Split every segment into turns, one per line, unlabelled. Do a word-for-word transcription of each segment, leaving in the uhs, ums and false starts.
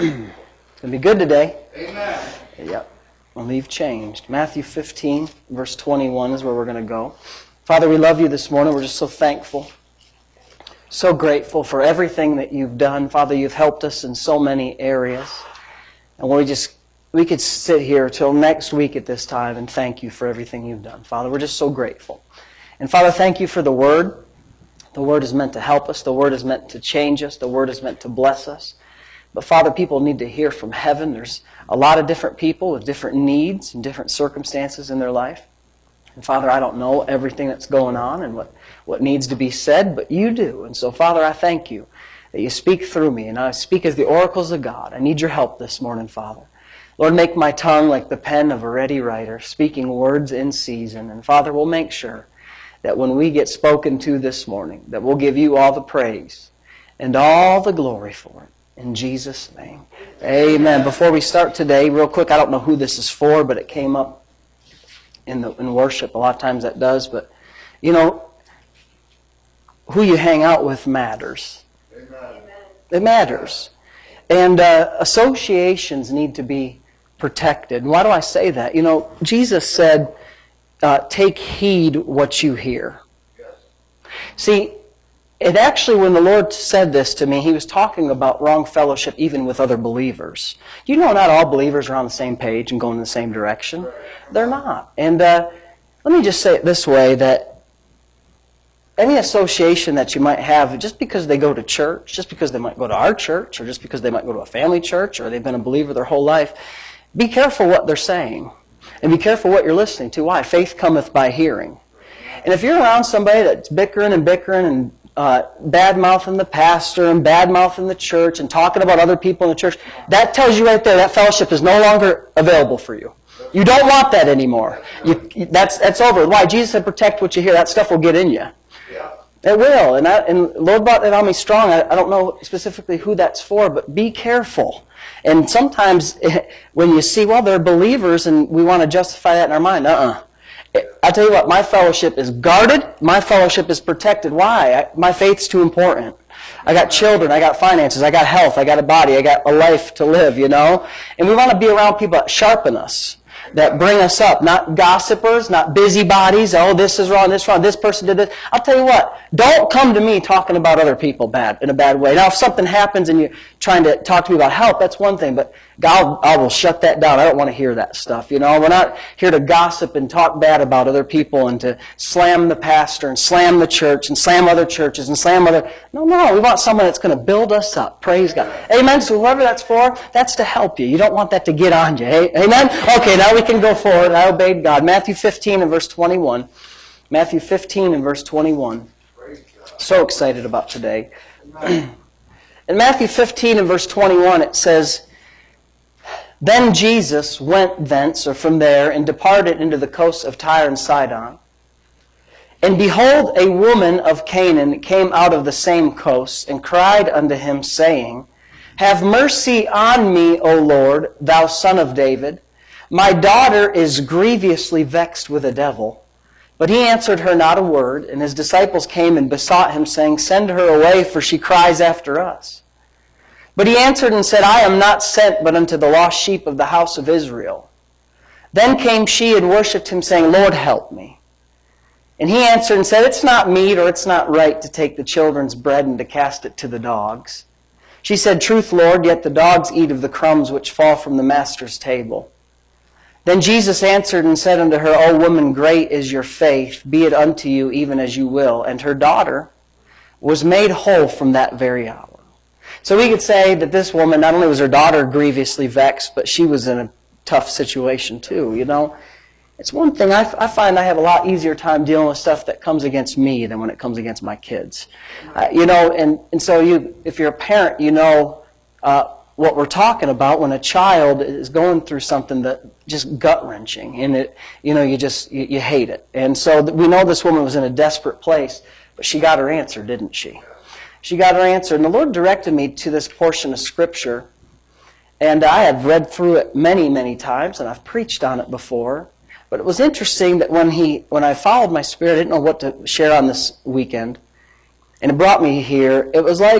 It's going to be good today.
Amen.
Yep. Well, you've changed. Matthew fifteen, verse twenty-one is where we're going to go. Father, we love you this morning. We're just so thankful, so grateful for everything that you've done. Father, you've helped us in so many areas. And we just we could sit here till next week at this time and thank you for everything you've done. Father, we're just so grateful. And Father, thank you for the Word. The Word is meant to help us. The Word is meant to change us. The Word is meant to bless us. But Father, people need to hear from heaven. There's a lot of different people with different needs and different circumstances in their life. And Father, I don't know everything that's going on and what, what needs to be said, but you do. And so Father, I thank you that you speak through me, and I speak as the oracles of God. I need your help this morning, Father. Lord, make my tongue like the pen of a ready writer, speaking words in season. And Father, we'll make sure that when we get spoken to this morning, that we'll give you all the praise and all the glory for it. In Jesus' name. Amen. Before we start today, real quick, I don't know who this is for, but it came up in the in worship. A lot of times that does. But, you know, who you hang out with matters.
Amen.
It matters. And uh, associations need to be protected. And why do I say that? You know, Jesus said, uh, take heed what you hear.
Yes.
See, it actually, when the Lord said this to me, He was talking about wrong fellowship even with other believers. You know, not all believers are on the same page and going in the same direction. They're not. And uh, let me just say it this way, that any association that you might have, just because they go to church, just because they might go to our church, or just because they might go to a family church, or they've been a believer their whole life, be careful what they're saying. And be careful what you're listening to. Why? Faith cometh by hearing. And if you're around somebody that's bickering and bickering and Uh, bad-mouthing the pastor and bad-mouthing the church and talking about other people in the church, that tells you right there that fellowship is no longer available for you. You don't want that anymore. You, that's that's over. Why? Jesus said, protect what you hear. That stuff will get in you.
Yeah.
It will. And, I, and Lord brought that on me strong. I, I don't know specifically who that's for, but be careful. And sometimes when you see, well, they're believers and we want to justify that in our mind, uh-uh. I tell you what, my fellowship is guarded. My fellowship is protected. Why? I, my faith's too important. I got children. I got finances. I got health. I got a body. I got a life to live, you know? And we want to be around people that sharpen us, that bring us up, not gossipers, not busybodies. Oh, this is wrong, this is wrong, this person did this. I'll tell you what, don't come to me talking about other people bad in a bad way. Now, if something happens and you're trying to talk to me about help, that's one thing, but God, I will shut that down. I don't want to hear that stuff, you know. We're not here to gossip and talk bad about other people and to slam the pastor and slam the church and slam other churches and slam other... No, no, we want someone that's going to build us up. Praise God. Amen. So whoever that's for, that's to help you. You don't want that to get on you. Amen? Okay, now we can go forward. I obeyed God. Matthew fifteen and verse twenty-one. Matthew fifteen and verse twenty-one. So excited about today. In Matthew fifteen and verse twenty-one, it says, then Jesus went thence, or from there, and departed into the coasts of Tyre and Sidon. And behold, a woman of Canaan came out of the same coasts, and cried unto him, saying, have mercy on me, O Lord, thou son of David. My daughter is grievously vexed with a devil. But he answered her not a word, and his disciples came and besought him, saying, send her away, for she cries after us. But he answered and said, I am not sent but unto the lost sheep of the house of Israel. Then came she and worshipped him, saying, Lord, help me. And he answered and said, it's not meet or it's not right to take the children's bread and to cast it to the dogs. She said, truth, Lord, yet the dogs eat of the crumbs which fall from the master's table. Then Jesus answered and said unto her, O woman, great is your faith, be it unto you even as you will. And her daughter was made whole from that very hour. So we could say that this woman, not only was her daughter grievously vexed, but she was in a tough situation too, you know. It's one thing, I, I find I have a lot easier time dealing with stuff that comes against me than when it comes against my kids. Uh, you know, and, and so you, if you're a parent, you know uh, what we're talking about when a child is going through something that just gut-wrenching, and it, you know, you just, you, you hate it. And so we know this woman was in a desperate place, but she got her answer, didn't she? She got her answer. And the Lord directed me to this portion of Scripture. And I have read through it many, many times, and I've preached on it before. But it was interesting that when he, when I followed my Spirit, I didn't know what to share on this weekend. And it brought me here. It was like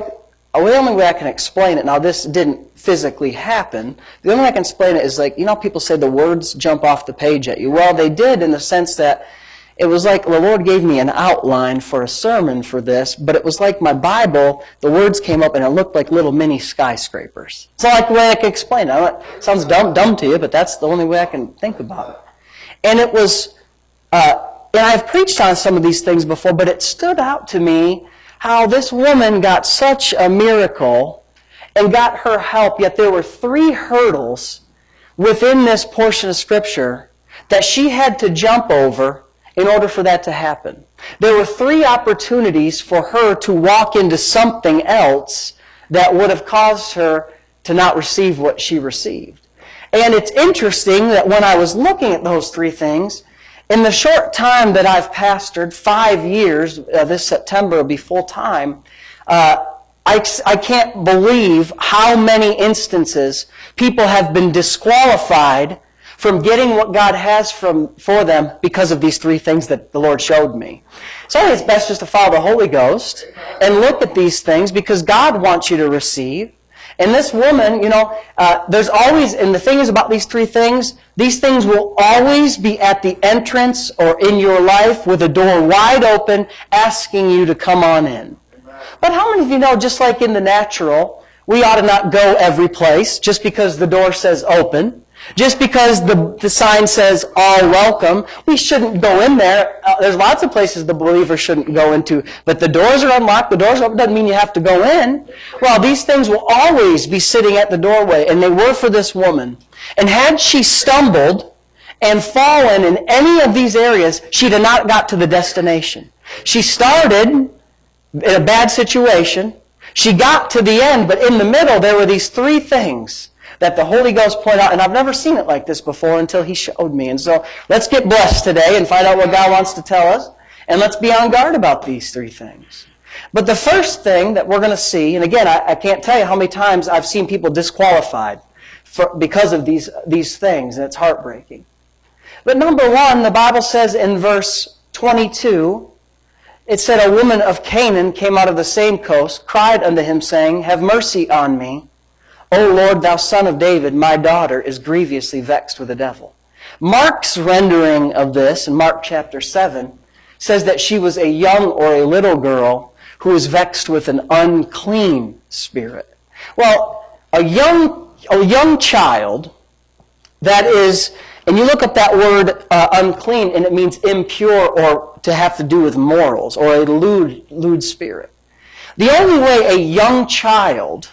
uh, the only way I can explain it, now this didn't physically happen, the only way I can explain it is like, you know, people say the words jump off the page at you. Well, they did in the sense that it was like the Lord gave me an outline for a sermon for this, but it was like my Bible, the words came up and it looked like little mini skyscrapers. It's not like the way I can explain it. I don't, it sounds dumb, dumb to you, but that's the only way I can think about it. And it was, uh, and I've preached on some of these things before, but it stood out to me how this woman got such a miracle and got her help, yet there were three hurdles within this portion of Scripture that she had to jump over in order for that to happen. There were three opportunities for her to walk into something else that would have caused her to not receive what she received. And it's interesting that when I was looking at those three things, in the short time that I've pastored, five years, uh, this September will be full time, uh, I, I can't believe how many instances people have been disqualified from getting what God has from, for them because of these three things that the Lord showed me. So I think it's best just to follow the Holy Ghost and look at these things because God wants you to receive. And this woman, you know, uh, there's always, and the thing is about these three things, these things will always be at the entrance or in your life with a door wide open asking you to come on in. But how many of you know, just like in the natural, we ought to not go every place just because the door says open. Just because the, the sign says all welcome, we shouldn't go in there. Uh, there's lots of places the believer shouldn't go into. But the doors are unlocked, the doors are open, doesn't mean you have to go in. Well, these things will always be sitting at the doorway, and they were for this woman. And had she stumbled and fallen in any of these areas, she'd have not got to the destination. She started in a bad situation. She got to the end, but in the middle there were these three things that the Holy Ghost pointed out, and I've never seen it like this before until He showed me. And so let's get blessed today and find out what God wants to tell us, and let's be on guard about these three things. But the first thing that we're going to see, and again, I, I can't tell you how many times I've seen people disqualified for, because of these, these things, and it's heartbreaking. But number one, the Bible says in verse twenty-two, it said, "A woman of Canaan came out of the same coast, cried unto him, saying, Have mercy on me, O Lord, thou son of David, my daughter is grievously vexed with the devil." Mark's rendering of this, in Mark chapter seven, says that she was a young or a little girl who was vexed with an unclean spirit. Well, a young, a young child, that is, and you look up that word uh, unclean, and it means impure or to have to do with morals, or a lewd, lewd spirit. The only way a young child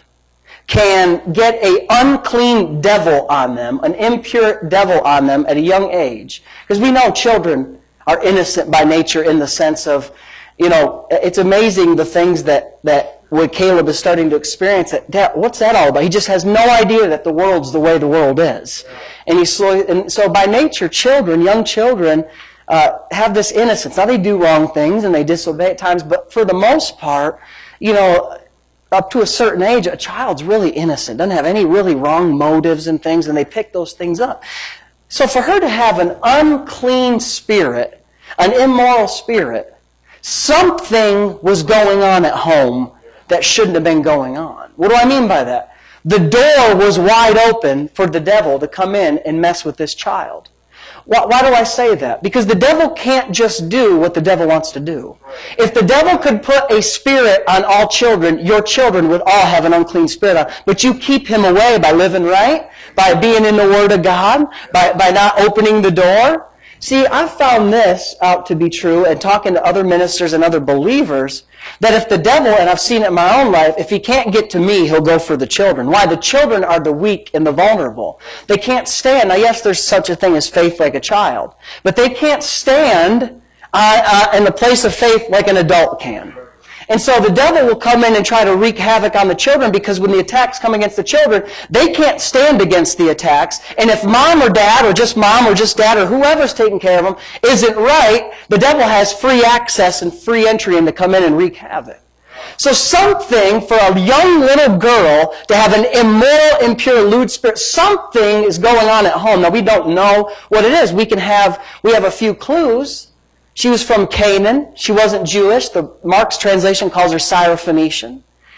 can get an unclean devil on them, an impure devil on them at a young age. Because we know children are innocent by nature in the sense of, you know, it's amazing the things that, that when Caleb is starting to experience it. Dad, what's that all about? He just has no idea that the world's the way the world is. And, he's slowly, and so by nature, children, young children, uh, have this innocence. Now they do wrong things and they disobey at times, but for the most part, you know, up to a certain age, a child's really innocent, doesn't have any really wrong motives and things, and they pick those things up. So for her to have an unclean spirit, an immoral spirit, something was going on at home that shouldn't have been going on. What do I mean by that? The door was wide open for the devil to come in and mess with this child. Why, why do I say that? Because the devil can't just do what the devil wants to do. If the devil could put a spirit on all children, your children would all have an unclean spirit on. But you keep him away by living right, by being in the Word of God, by, by not opening the door. See, I've found this out to be true, and talking to other ministers and other believers, that if the devil, and I've seen it in my own life, if he can't get to me, he'll go for the children. Why? The children are the weak and the vulnerable. They can't stand. Now, yes, there's such a thing as faith like a child, but they can't stand uh, uh, in the place of faith like an adult can. And so the devil will come in and try to wreak havoc on the children, because when the attacks come against the children, they can't stand against the attacks. And if mom or dad, or just mom or just dad, or whoever's taking care of them, isn't right, the devil has free access and free entry in to come in and wreak havoc. So something for a young little girl to have an immoral, impure, lewd spirit, something is going on at home. Now, we don't know what it is. We can have, we have a few clues. She was from Canaan. She wasn't Jewish. The Mark's translation calls her Syrophoenician.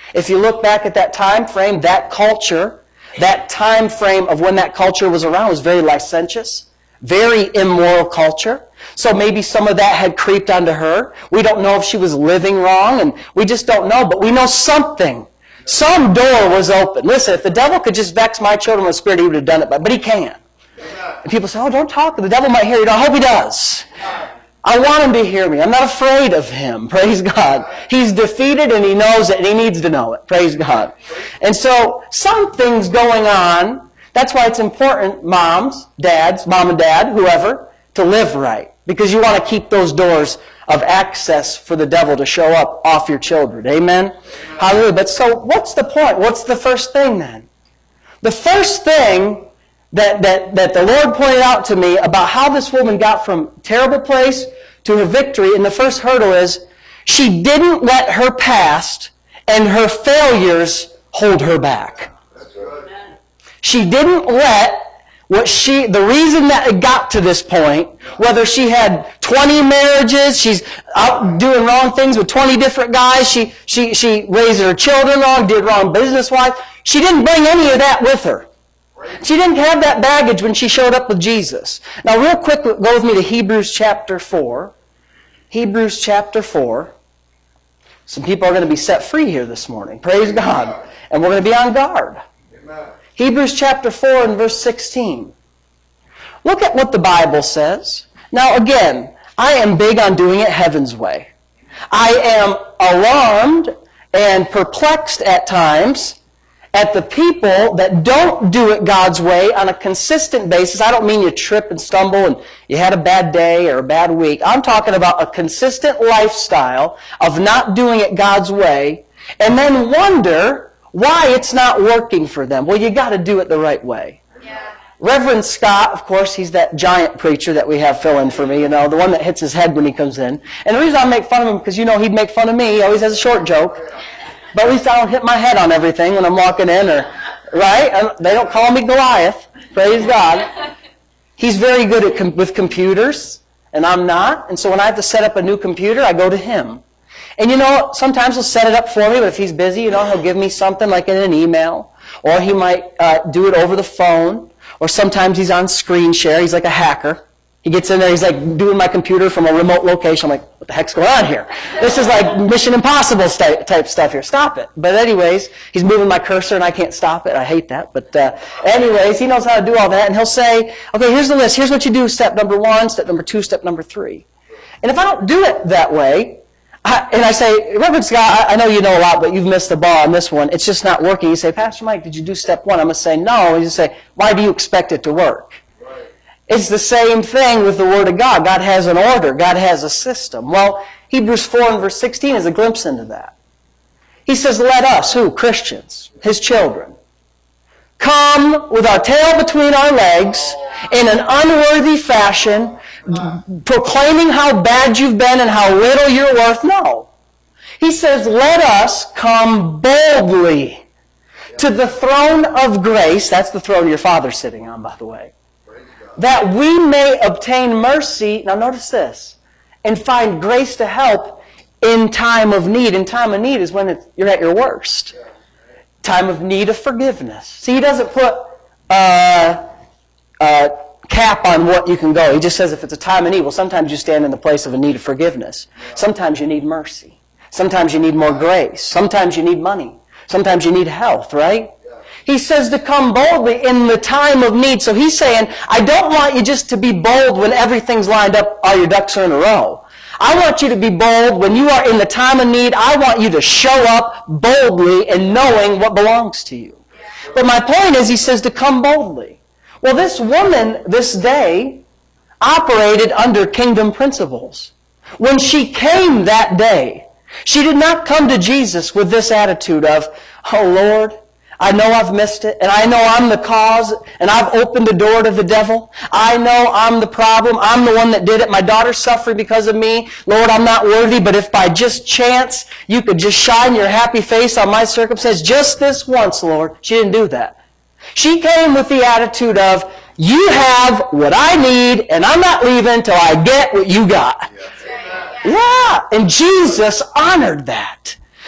If you look back at that time frame, that culture, that time frame of when that culture was around was very licentious, very immoral culture. So maybe some of that had creeped onto her. We don't know if she was living wrong, and we just don't know, but we know something. Some door was open. Listen, if the devil could just vex my children with spirit, he would have done it, but, but he can. And people say, oh, don't talk. The devil might hear you. I hope he does. I want him to hear me. I'm not afraid of him. Praise God. He's defeated and he knows it and he needs to know it. Praise God. And so something's going on. That's why it's important, moms, dads, mom and dad, whoever, to live right. Because you want to keep those doors of access for the devil to show up off your children. Amen? Amen. Hallelujah. But so what's the point? What's the first thing then? The first thing that, that, that the Lord pointed out to me about how this woman got from terrible place to her victory, and the first hurdle is she didn't let her past and her failures hold her back.
That's right.
She didn't let what she, the reason that it got to this point, whether she had twenty marriages, she's out doing wrong things with twenty different guys, she, she, she raised her children wrong, did wrong business-wise, she didn't bring any of that with her. She didn't have that baggage when she showed up with Jesus. Now real quick, go with me to Hebrews chapter four. Hebrews chapter four. Some people are going to be set free here this morning. Praise God. And we're going to be on guard.
Amen.
Hebrews chapter four and verse sixteen. Look at what the Bible says. Now again, I am big on doing it heaven's way. I am alarmed and perplexed at times at the people that don't do it God's way on a consistent basis. I don't mean you trip and stumble and you had a bad day or a bad week. I'm talking about a consistent lifestyle of not doing it God's way and then wonder why it's not working for them. Well, you got to do it the right way.
Yeah.
Reverend Scott, of course, he's that giant preacher that we have fill in for me, you know, the one that hits his head when he comes in. And the reason I make fun of him, because you know he'd make fun of me. He always has a short joke. But at least I don't hit my head on everything when I'm walking in, or right? And they don't call me Goliath. Praise God. He's very good at com- with computers, and I'm not. And so when I have to set up a new computer, I go to him. And you know, sometimes he'll set it up for me, but if he's busy, you know, he'll give me something like in an email, or he might uh, do it over the phone, or sometimes he's on screen share. He's like a hacker. He gets in there, he's like doing my computer from a remote location. I'm like, what the heck's going on here? This is like Mission Impossible st- type stuff here. Stop it. But anyways, he's moving my cursor and I can't stop it. I hate that. But uh, anyways, he knows how to do all that. And he'll say, okay, here's the list. Here's what you do. Step number one, step number two, step number three. And if I don't do it that way, I, and I say, Reverend Scott, I, I know you know a lot, but you've missed the ball on this one. It's just not working. You say, Pastor Mike, did you do step one? I'm going to say, no. And you say, why do you expect it to work? It's the same thing with the Word of God. God has an order. God has a system. Well, Hebrews four and verse sixteen is a glimpse into that. He says, let us, who? Christians, His children, come with our tail between our legs in an unworthy fashion, proclaiming how bad you've been and how little you're worth. No. He says, let us come boldly to the throne of grace. That's the throne your Father's sitting on, by the way. That we may obtain mercy, now notice this, and find grace to help in time of need. And time of need is when it's, you're at your worst. Time of need of forgiveness. See, he doesn't put a, a cap on what you can go. He just says if it's a time of need, well, sometimes you stand in the place of a need of forgiveness. Sometimes you need mercy. Sometimes you need more grace. Sometimes you need money. Sometimes you need health, right? He says to come boldly in the time of need. So he's saying, I don't want you just to be bold when everything's lined up, all your ducks are in a row. I want you to be bold when you are in the time of need. I want you to show up boldly and knowing what belongs to you. But my point is, he says to come boldly. Well, this woman this day operated under kingdom principles. When she came that day, she did not come to Jesus with this attitude of, oh Lord, I know I've missed it, and I know I'm the cause, and I've opened the door to the devil. I know I'm the problem. I'm the one that did it. My daughter's suffering because of me. Lord, I'm not worthy, but if by just chance you could just shine your happy face on my circumstance just this once, Lord. She didn't do that. She came with the attitude of, you have what I need, and I'm not leaving till I get what you got.
Yes.
Yeah, and Jesus honored that.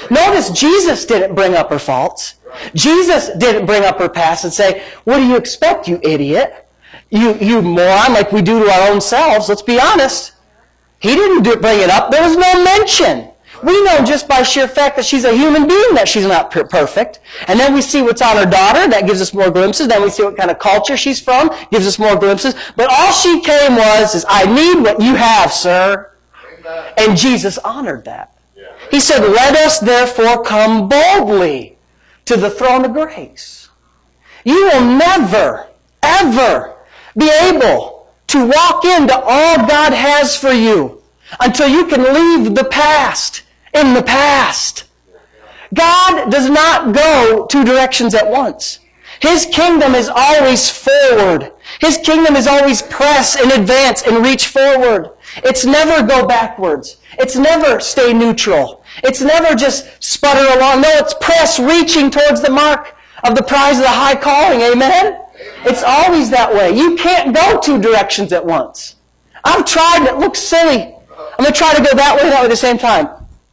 Notice Jesus didn't bring up her faults. Jesus didn't bring up her past and say, what do you expect, you idiot? You, you moron, like we do to our own selves. Let's be honest. He didn't do, bring it up. There was no mention. We know just by sheer fact that she's a human being that she's not per- perfect. And then we see what's on her daughter. That gives us more glimpses. Then we see what kind of culture she's from. Gives us more glimpses. But all she came was, is, I need what you have, sir. Amen. And Jesus honored that. Yeah. He said, let us therefore come boldly to the throne of grace. You will never, ever be able to walk into all God has for you until you can leave the past in the past. God does not go two directions at once. His kingdom is always forward. His kingdom is always press and advance and reach forward. It's never go backwards. It's never stay neutral. It's never just sputter along. No, it's press reaching towards the mark of the prize of the high calling. Amen? It's always that way. You can't go two directions at once. I've tried, it looks silly. I'm going to try to go that way and that way at the same time.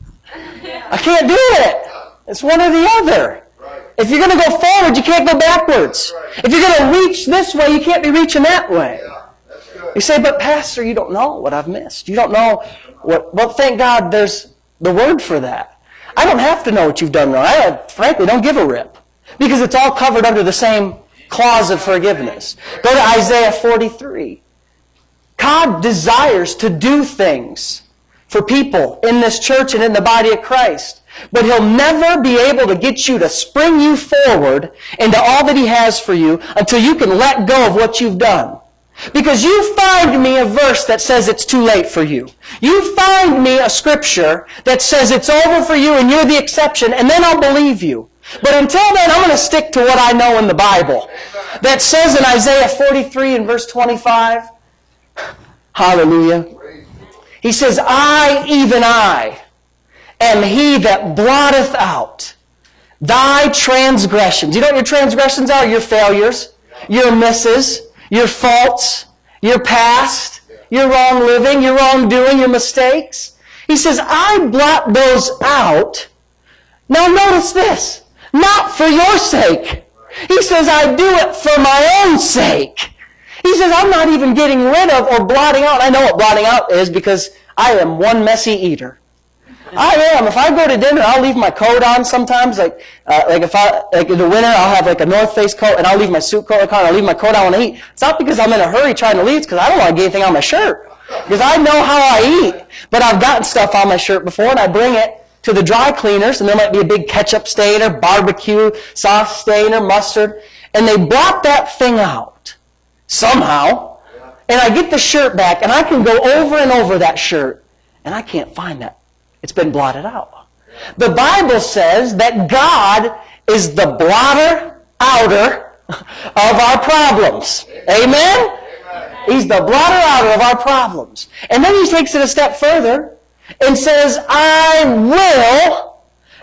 I can't do it. It's one or the other. If you're going to go forward, you can't go backwards. If you're going to reach this way, you can't be reaching that way. You say, but Pastor, you don't know what I've missed. You don't know what... Well, thank God there's the word for that. I don't have to know what you've done wrong. I, frankly, don't give a rip. Because it's all covered under the same clause of forgiveness. Go to Isaiah forty-three. God desires to do things for people in this church and in the body of Christ. But He'll never be able to get you to spring you forward into all that He has for you until you can let go of what you've done. Because you find me a verse that says it's too late for you. You find me a scripture that says it's over for you and you're the exception, and then I'll believe you. But until then, I'm going to stick to what I know in the Bible. That says in Isaiah forty-three and verse twenty-five, hallelujah. He says, I, even I, am He that blotteth out thy transgressions. You know what your transgressions are? Your failures, your misses, your faults, your past, your wrong living, your wrongdoing, your mistakes. He says, I blot those out. Now notice this. Not for your sake. He says, I do it for my own sake. He says, I'm not even getting rid of or blotting out. I know what blotting out is because I am one messy eater. I am. If I go to dinner, I'll leave my coat on sometimes. Like, uh, like if I, like in the winter, I'll have like a North Face coat and I'll leave my suit coat on. I'll leave my coat on when I eat. It's not because I'm in a hurry trying to leave. It's because I don't want to get anything on my shirt. Because I know how I eat. But I've gotten stuff on my shirt before and I bring it to the dry cleaners, and there might be a big ketchup stain or barbecue sauce stain or mustard, and they blot that thing out somehow, and I get the shirt back, and I can go over and over that shirt, and I can't find that. It's been blotted out. The Bible says that God is the blotter outer of our problems. Amen? He's the blotter outer of our problems. And then he takes it a step further and says, I will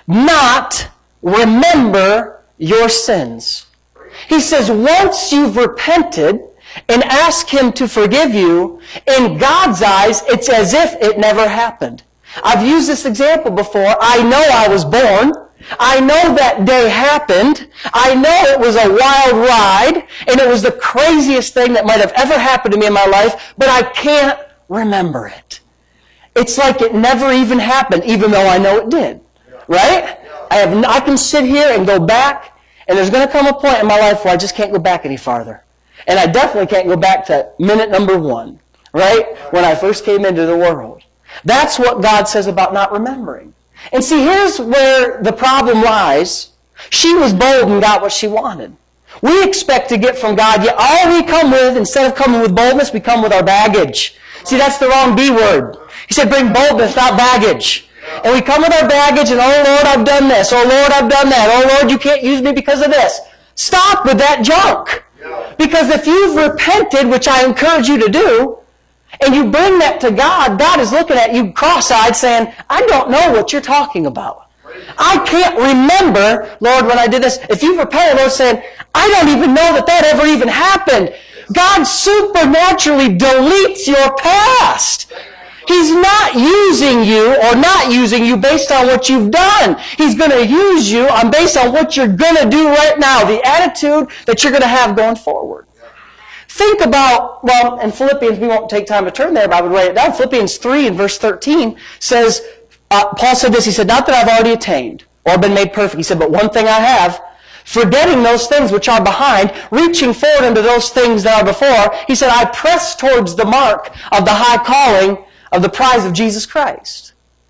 not remember your sins. He says, once you've repented and asked Him to forgive you, in God's eyes, it's as if it never happened. I've used this example before. I know I was born. I know that day happened. I know it was a wild ride, and it was the craziest thing that might have ever happened to me in my life, but I can't remember it. It's like it never even happened, even though I know it did. Right? I have. I can sit here and go back, and there's going to come a point in my life where I just can't go back any farther. And I definitely can't go back to minute number one, right? When I first came into the world. That's what God says about not remembering. And see, here's where the problem lies. She was bold and got what she wanted. We expect to get from God, yet all we come with, instead of coming with boldness, we come with our baggage. See, that's the wrong B word. He said, bring boldness, not baggage. And we come with our baggage and, oh Lord, I've done this. Oh Lord, I've done that. Oh Lord, you can't use me because of this. Stop with that junk. Because if you've repented, which I encourage you to do, and you bring that to God, God is looking at you cross-eyed saying, I don't know what you're talking about. I can't remember, Lord, when I did this. If you've repented, Lord, saying, I don't even know that that ever even happened. God supernaturally deletes your past. He's not using you or not using you based on what you've done. He's going to use you on based on what you're going to do right now, the attitude that you're going to have going forward. Think about, well, in Philippians, we won't take time to turn there, but I would write it down. Philippians three and verse thirteen says, uh, Paul said this, he said, not that I've already attained or been made perfect. He said, but one thing I have, forgetting those things which are behind, reaching forward unto those things that are before, he said, I press towards the mark of the high calling of the prize of Jesus Christ.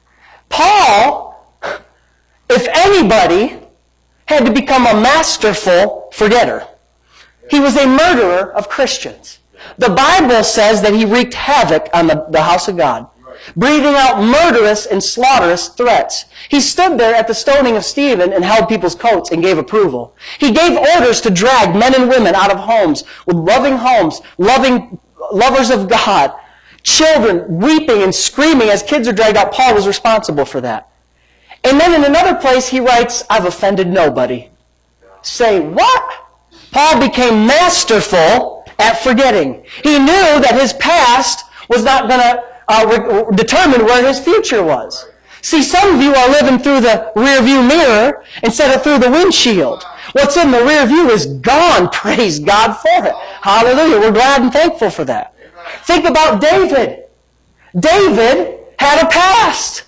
Paul, if anybody, had to become a masterful forgetter. He was a murderer of Christians. The Bible says that he wreaked havoc on the, the house of God, breathing out murderous and slaughterous threats. He stood there at the stoning of Stephen and held people's coats and gave approval. He gave orders to drag men and women out of homes with loving homes, loving lovers of God, children weeping and screaming as kids are dragged out. Paul was responsible for that. And then in another place he writes, I've offended nobody. Say what? Paul became masterful at forgetting. He knew that his past was not going to uh, re- determine where his future was. See, some of you are living through the rear view mirror instead of through the windshield. What's in the rear view is gone. Praise God for it. Hallelujah. We're glad and thankful for that. Think about David. David had a past.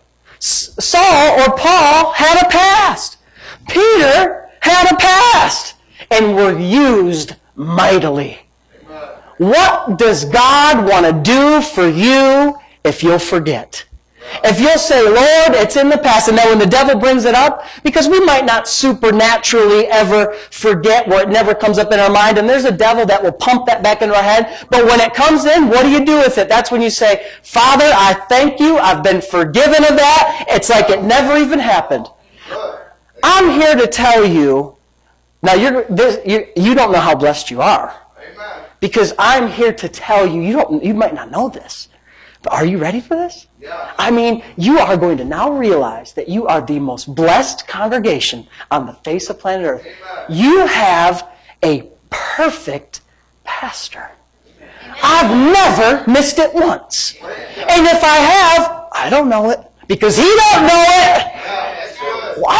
Saul or Paul had a past. Peter had a past. And were used mightily. What does God want to do for you if you'll forget? If you'll say, Lord, it's in the past, and then when the devil brings it up, because we might not supernaturally ever forget where it never comes up in our mind, and there's a devil that will pump that back into our head, but when it comes in, what do you do with it? That's when you say, Father, I thank you, I've been forgiven of that, it's like it never even happened. I'm here to tell you, now you're, this, you, you don't know how blessed you are, because I'm here to tell you, you don't, you might not know this, but are you ready for this? Yeah. I mean, you are going to now realize that you are the most blessed congregation on the face of planet Earth. Amen. You have a perfect pastor. Amen. I've never missed it once. Amen. And if I have, I don't know it, because he don't know it. Yeah, well,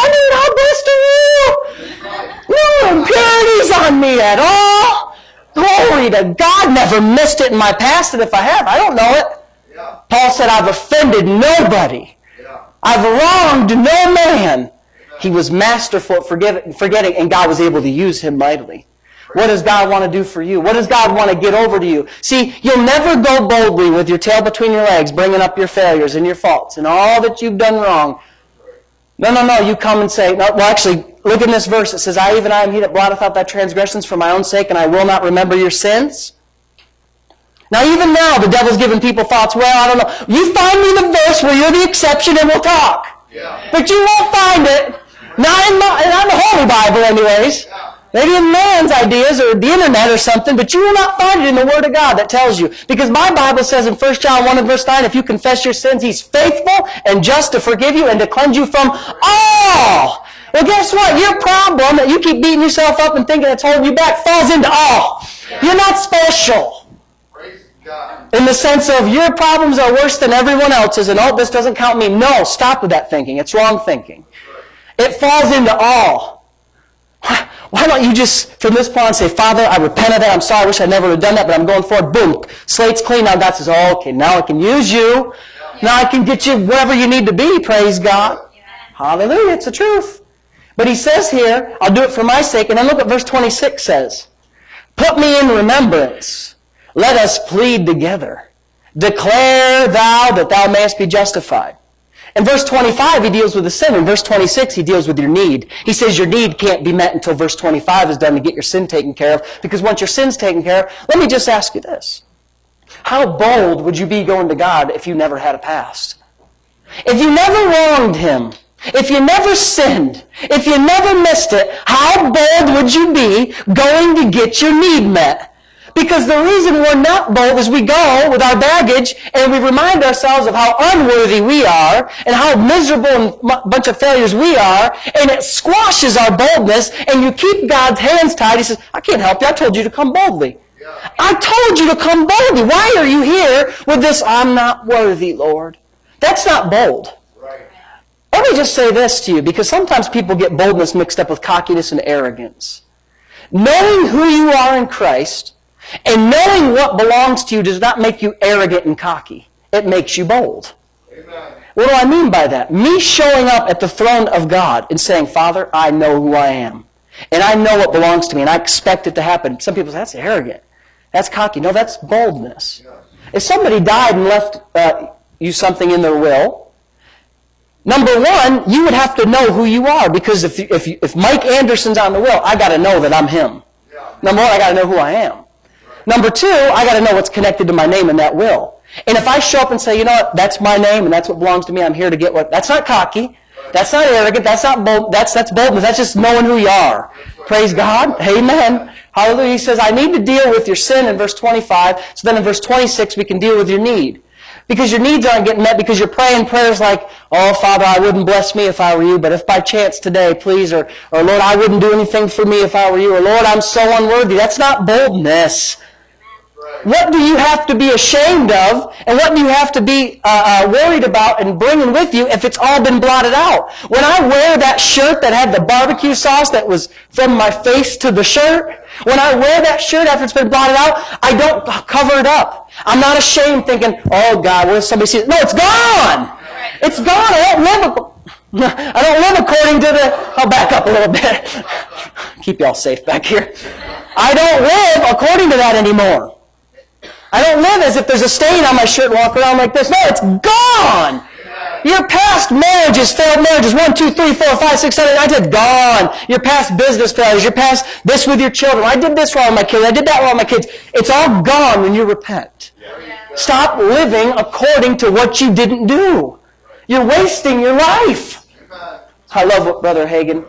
I mean, how blessed are you? No impurities on me at all. Glory to God, never missed it in my past, and if I have, I don't know it. Yeah. Paul said, I've offended nobody. Yeah. I've wronged no man. Yeah. He was masterful at forget, forgetting, and God was able to use him mightily. What does God want to do for you? What does God want to get over to you? See, you'll never go boldly with your tail between your legs, bringing up your failures and your faults and all that you've done wrong. No, no, no. You come and say, no, well, actually, look in this verse. It says, I, even I am he that blotteth out thy transgressions for my own sake, and I will not remember your sins. Now, even now, the devil's giving people thoughts, well, I don't know. You find me the verse where you're the exception and we'll talk. Yeah. But you won't find it. Not in, my, not in the Holy Bible, anyways. Yeah. Maybe in man's ideas or the internet or something, but you will not find it in the Word of God that tells you. Because my Bible says in First John one and verse nine, if you confess your sins, He's faithful and just to forgive you and to cleanse you from all. Well, guess what? Your problem that you keep beating yourself up and thinking it's holding you back falls into all. You're not special. In the sense of your problems are worse than everyone else's and oh, this doesn't count me. No, stop with that thinking. It's wrong thinking. It falls into all. Why don't you just, from this point on, say, Father, I repent of that. I'm sorry. I wish I never would have done that, but I'm going forward. Boom. Slate's clean. Now God says, oh, okay, now I can use you. Now I can get you wherever you need to be. Praise God. Hallelujah. It's the truth. But he says here, I'll do it for my sake. And then look what verse twenty-six says. Put me in remembrance. Let us plead together. Declare thou that thou mayest be justified. In verse twenty-five, he deals with the sin. In verse twenty-six, he deals with your need. He says your need can't be met until verse twenty-five is done to get your sin taken care of. Because once your sin's taken care of, let me just ask you this. How bold would you be going to God if you never had a past? If you never wronged Him, if you never sinned, if you never missed it, how bold would you be going to get your need met? Because the reason we're not bold is we go with our baggage and we remind ourselves of how unworthy we are and how miserable and a bunch of failures we are, and it squashes our boldness, and you keep God's hands tied. He says, I can't help you. I told you to come boldly. I told you to come boldly. Why are you here with this, I'm not worthy, Lord? That's not bold. Let me just say this to you, because sometimes people get boldness mixed up with cockiness and arrogance. Knowing who you are in Christ and knowing what belongs to you does not make you arrogant and cocky. It makes you bold. Amen. What do I mean by that? Me showing up at the throne of God and saying, Father, I know who I am. And I know what belongs to me, and I expect it to happen. Some people say, that's arrogant. That's cocky. No, that's boldness. Yeah. If somebody died and left uh, you something in their will, number one, you would have to know who you are, because if if, if Mike Anderson's on the will, I got to know that I'm him. Yeah. Number one, I got to know who I am. Right. Number two, I got to know what's connected to my name in that will. And if I show up and say, you know what, that's my name and that's what belongs to me, I'm here to get what, that's not cocky, that's not arrogant, that's not bold, that's that's boldness, that's just knowing who you are. Praise God. Amen. Hallelujah. He says, I need to deal with your sin in verse twenty-five, so then in verse twenty-six we can deal with your need. Because your needs aren't getting met, because you're praying prayers like, oh, Father, I wouldn't bless me if I were you, but if by chance today, please, or, or Lord, I wouldn't do anything for me if I were you, or Lord, I'm so unworthy. That's not boldness. What do you have to be ashamed of, and what do you have to be uh, uh, worried about and bringing with you if it's all been blotted out? When I wear that shirt that had the barbecue sauce that was from my face to the shirt, when I wear that shirt after it's been blotted out, I don't cover it up. I'm not ashamed thinking, oh God, what if somebody sees it? No, it's gone. It's gone. I don't live, I don't live according to the, I'll back up a little bit. Keep y'all safe back here. I don't live according to that anymore. I don't live as if there's a stain on my shirt and walk around like this. No, it's gone. Your past marriages, failed marriages, one, two, three, four, five, six, seven, I did gone. Your past business failures, your past this with your children. I did this wrong with my kids. I did that wrong with my kids. It's all gone when you repent. Stop living according to what you didn't do. You're wasting your life. I love what Brother Hagin,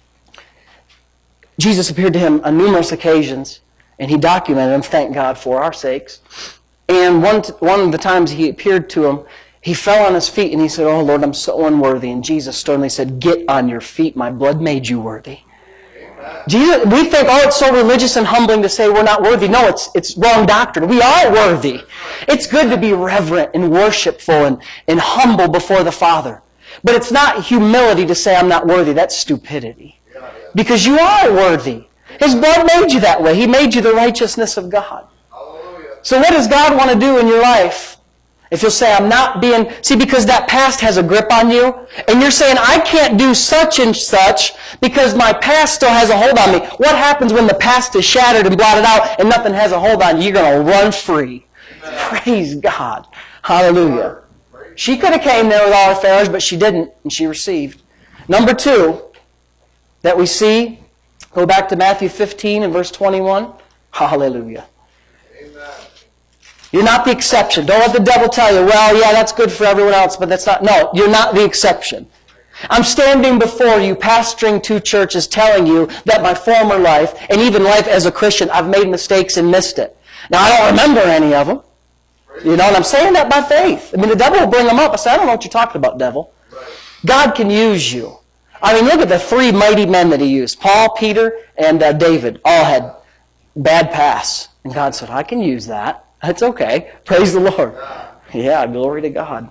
Jesus appeared to him on numerous occasions. And he documented them, thank God, for our sakes. And one one of the times he appeared to him, he fell on his feet and he said, oh Lord, I'm so unworthy. And Jesus sternly said, get on your feet, my blood made you worthy. Jesus, we think, oh, it's so religious and humbling to say we're not worthy. No, it's it's wrong doctrine. We are worthy. It's good to be reverent and worshipful and, and humble before the Father. But it's not humility to say I'm not worthy. That's stupidity. Because you are worthy. His blood made you that way. He made you the righteousness of God. Hallelujah. So what does God want to do in your life? If you'll say, I'm not being... See, because that past has a grip on you, and you're saying, I can't do such and such because my past still has a hold on me. What happens when the past is shattered and blotted out and nothing has a hold on you? You're going to run free. Amen. Praise God. Hallelujah. She could have came there with all her failures, but she didn't, and she received. Number two that we see... Go back to Matthew fifteen and verse twenty-one. Hallelujah. Amen. You're not the exception. Don't let the devil tell you, well, yeah, that's good for everyone else, but that's not. No, you're not the exception. I'm standing before you, pastoring two churches, telling you that my former life, and even life as a Christian, I've made mistakes and missed it. Now, I don't remember any of them. You know, and I'm saying that by faith. I mean, the devil will bring them up. I say, I don't know what you're talking about, devil. God can use you. I mean, look at the three mighty men that he used. Paul, Peter, and uh, David all had bad pasts. And God said, I can use that. It's okay. Praise the Lord. Yeah, glory to God.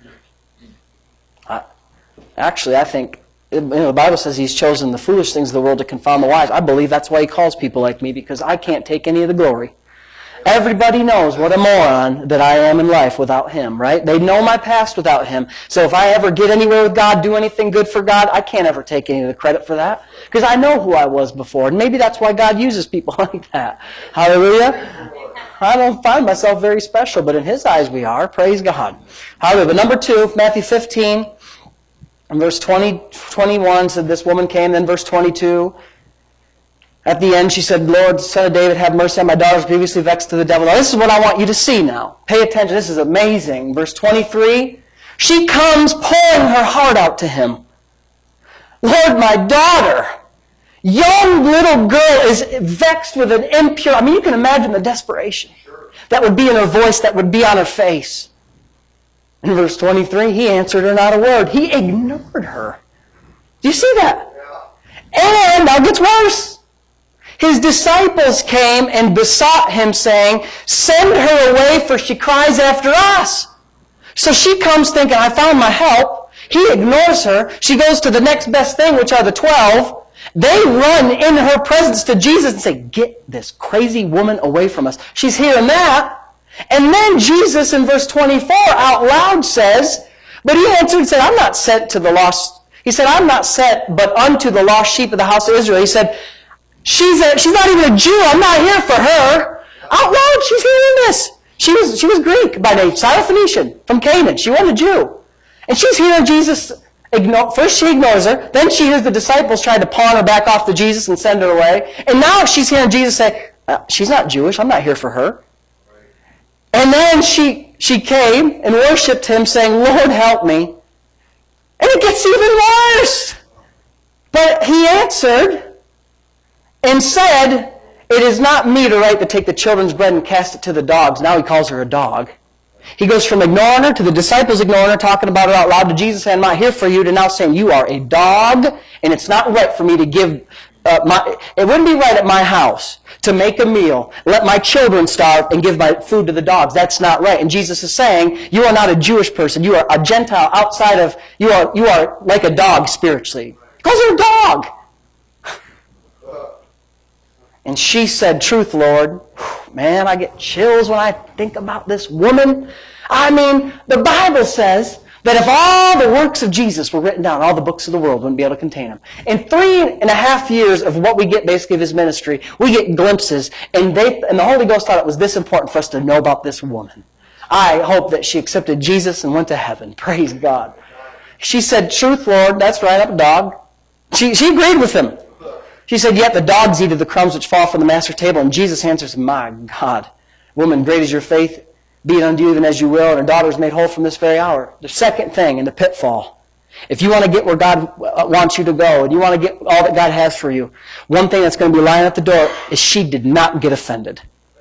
I, actually, I think, you know, the Bible says he's chosen the foolish things of the world to confound the wise. I believe that's why he calls people like me, because I can't take any of the glory. Everybody knows what a moron that I am in life without Him, right? They know my past without Him. So if I ever get anywhere with God, do anything good for God, I can't ever take any of the credit for that. Because I know who I was before. And maybe that's why God uses people like that. Hallelujah. I don't find myself very special, but in His eyes we are. Praise God. Hallelujah. But number two, Matthew fifteen, and verse twenty, twenty-one said this woman came. Then verse twenty-two. At the end, she said, Lord, Son of David, have mercy on my daughter, previously vexed to the devil. Now, this is what I want you to see now. Pay attention. This is amazing. Verse twenty-three, she comes pouring her heart out to him. Lord, my daughter, young little girl, is vexed with an impure... I mean, you can imagine the desperation that would be in her voice, that would be on her face. In verse twenty-three, he answered her not a word. He ignored her. Do you see that? And now it gets worse. His disciples came and besought him, saying, send her away, for she cries after us. So she comes thinking, I found my help. He ignores her. She goes to the next best thing, which are the twelve. They run in her presence to Jesus and say, get this crazy woman away from us. She's hearing that. And then Jesus in verse twenty-four out loud says, but he answered and said, I'm not sent to the lost. He said, I'm not sent but unto the lost sheep of the house of Israel. He said, she's, a, she's not even a Jew. I'm not here for her. Out loud, she's hearing this. She was, she was Greek by name, Syrophoenician, from Canaan. She wasn't a Jew. And she's hearing Jesus ignore. First she ignores her. Then she hears the disciples try to pawn her back off to Jesus and send her away. And now she's hearing Jesus say, uh, she's not Jewish. I'm not here for her. And then she, she came and worshipped him, saying, Lord, help me. And it gets even worse. But he answered and said, it is not meet or right to take the children's bread and cast it to the dogs. Now he calls her a dog. He goes from ignoring her to the disciples ignoring her, talking about her out loud, to Jesus saying, I'm not here for you, to now saying, you are a dog, and it's not right for me to give, uh, my, it wouldn't be right at my house to make a meal, let my children starve, and give my food to the dogs. That's not right. And Jesus is saying, you are not a Jewish person. You are a Gentile outside of, you are, you are like a dog spiritually. He calls her a dog. And she said, truth, Lord. Man, I get chills when I think about this woman. I mean, the Bible says that if all the works of Jesus were written down, all the books of the world wouldn't be able to contain them. In three and a half years of what we get basically of his ministry, we get glimpses, and they and the Holy Ghost thought it was this important for us to know about this woman. I hope that she accepted Jesus and went to heaven. Praise God. She said, truth, Lord. That's right, I'm a dog. She, she agreed with him. She said, yet the dogs eat of the crumbs which fall from the master's table. And Jesus answers, my God, woman, great is your faith. Be it unto you even as you will. And her daughter is made whole from this very hour. The second thing in the pitfall. If you want to get where God wants you to go, and you want to get all that God has for you, one thing that's going to be lying at the door is she did not get offended.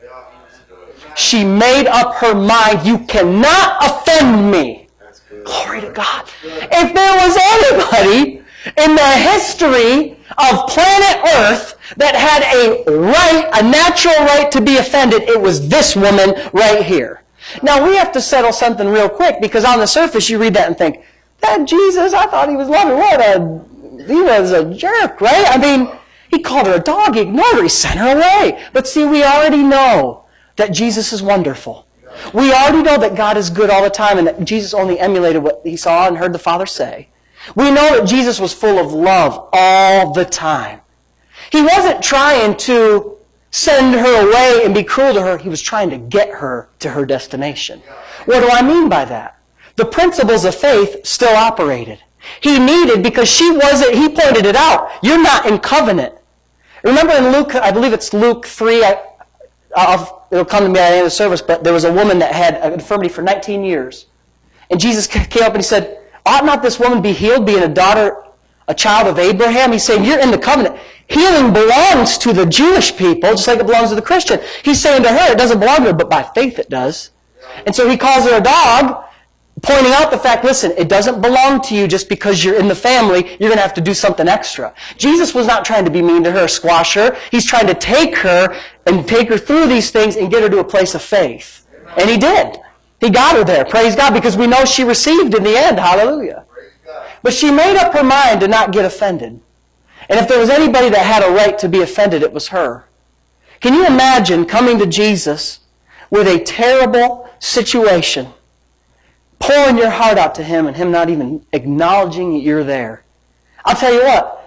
She made up her mind, you cannot offend me. Glory to God. If there was anybody in the history of planet Earth that had a right, a natural right to be offended, it was this woman right here. Now we have to settle something real quick, because on the surface you read that and think, that Jesus, I thought he was loving. What a, he was a jerk, right? I mean, he called her a dog, he ignored her, he sent her away. But see, we already know that Jesus is wonderful. We already know that God is good all the time, and that Jesus only emulated what he saw and heard the Father say. We know that Jesus was full of love all the time. He wasn't trying to send her away and be cruel to her. He was trying to get her to her destination. What do I mean by that? The principles of faith still operated. He needed, because she wasn't, he pointed it out, you're not in covenant. Remember in Luke, I believe it's Luke three, I, I'll, it'll come to me at the end of the service, but there was a woman that had an infirmity for nineteen years. And Jesus came up and he said, ought not this woman be healed, being a daughter, a child of Abraham? He's saying, you're in the covenant. Healing belongs to the Jewish people, just like it belongs to the Christian. He's saying to her, it doesn't belong to her, but by faith it does. And so he calls her a dog, pointing out the fact, listen, it doesn't belong to you just because you're in the family. You're going to have to do something extra. Jesus was not trying to be mean to her, squash her. He's trying to take her and take her through these things and get her to a place of faith. And he did. He got her there, praise God, because we know she received in the end, hallelujah. But she made up her mind to not get offended. And if there was anybody that had a right to be offended, it was her. Can you imagine coming to Jesus with a terrible situation, pouring your heart out to him, and him not even acknowledging that you're there? I'll tell you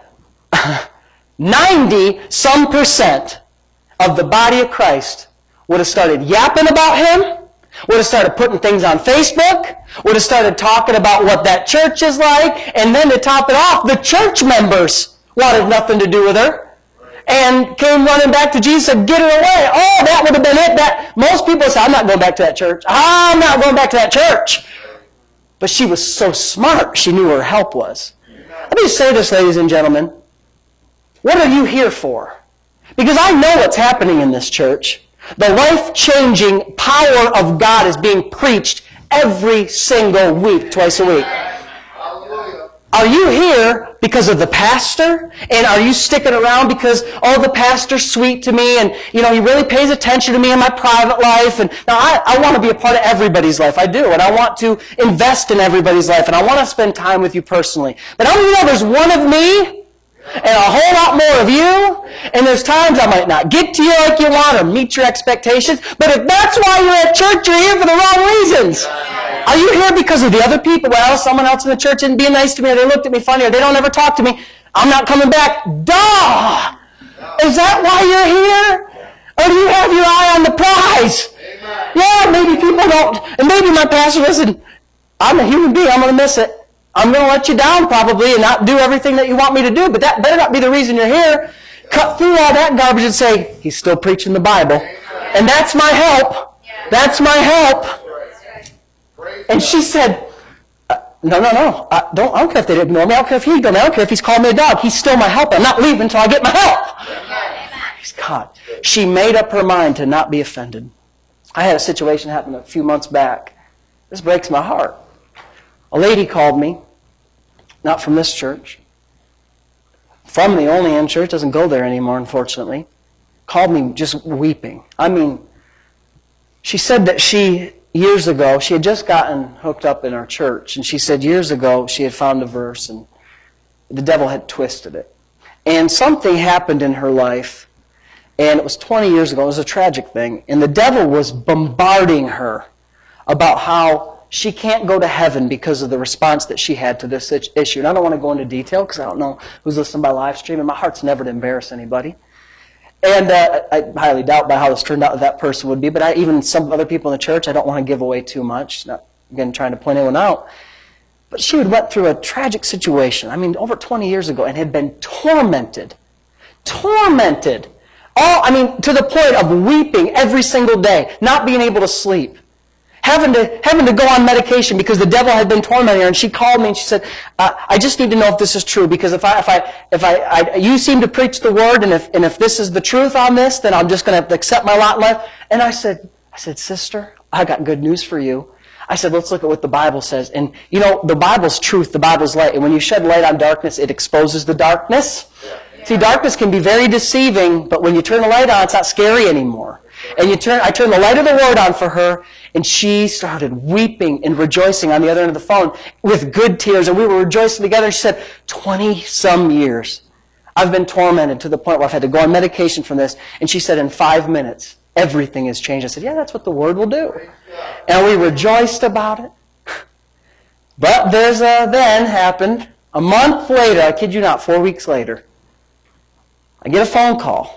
what, ninety some percent of the body of Christ would have started yapping about him, would have started putting things on Facebook, would have started talking about what that church is like, and then to top it off, the church members wanted nothing to do with her, and came running back to Jesus and get her away. Oh, that would have been it. That most people say, I'm not going back to that church. I'm not going back to that church. But she was so smart, she knew where her help was. Let me say this, ladies and gentlemen. What are you here for? Because I know what's happening in this church. The life-changing power of God is being preached every single week, twice a week. Are you here because of the pastor? And are you sticking around because, oh, the pastor's sweet to me and, you know, he really pays attention to me in my private life. And now I, I want to be a part of everybody's life. I do. And I want to invest in everybody's life. And I want to spend time with you personally. But how many of you know there's one of me and a whole lot more of you? And there's times I might not get to you like you want or meet your expectations. But if that's why you're at church, you're here for the wrong reasons. Are you here because of the other people? Well, someone else in the church isn't being nice to me, or they looked at me funny, or they don't ever talk to me. I'm not coming back. Duh! Is that why you're here? Or do you have your eye on the prize? Yeah, maybe people don't. And maybe my pastor, listen, I'm a human being. I'm going to miss it. I'm going to let you down probably and not do everything that you want me to do, but that better not be the reason you're here. Cut through all that garbage and say, he's still preaching the Bible. And that's my help. That's my help. And she said, uh, no, no, no. I don't, I don't care if they ignore me. I don't care if he ignored me. I don't care if he's called me a dog. He's still my help. I'm not leaving until I get my help. Praise God. She made up her mind to not be offended. I had a situation happen a few months back. This breaks my heart. A lady called me, not from this church, from the Only End church, doesn't go there anymore, unfortunately, called me just weeping. I mean, she said that she... Years ago, she had just gotten hooked up in our church, and she said years ago she had found a verse, and the devil had twisted it. And something happened in her life, and it was twenty years ago. It was a tragic thing. And the devil was bombarding her about how she can't go to heaven because of the response that she had to this issue. And I don't want to go into detail because I don't know who's listening by live stream, and my heart's never to embarrass anybody. And uh, I highly doubt by how this turned out that that person would be, but I, even some other people in the church, I don't want to give away too much. Not, again, trying to point anyone out. But she had went through a tragic situation, I mean, over twenty years ago, and had been tormented. Tormented. All, I mean, to the point of weeping every single day, not being able to sleep. Having to, having to go on medication because the devil had been tormenting her. And she called me and she said, uh, I just need to know if this is true, because if I, if I, if I, I, you seem to preach the word, and if, and if this is the truth on this, then I'm just going to have to accept my lot in life. And I said, I said, sister, I got good news for you. I said, let's look at what the Bible says. And, you know, the Bible's truth, the Bible's light. And when you shed light on darkness, it exposes the darkness. Yeah. See, darkness can be very deceiving, but when you turn the light on, it's not scary anymore. And you turn, I turned the light of the Word on for her, and she started weeping and rejoicing on the other end of the phone with good tears. And we were rejoicing together. And she said, twenty-some years, I've been tormented to the point where I've had to go on medication from this. And she said, in five minutes, everything has changed. I said, yeah, that's what the Word will do. And we rejoiced about it. But there's a then happened. A month later, I kid you not, four weeks later, I get a phone call.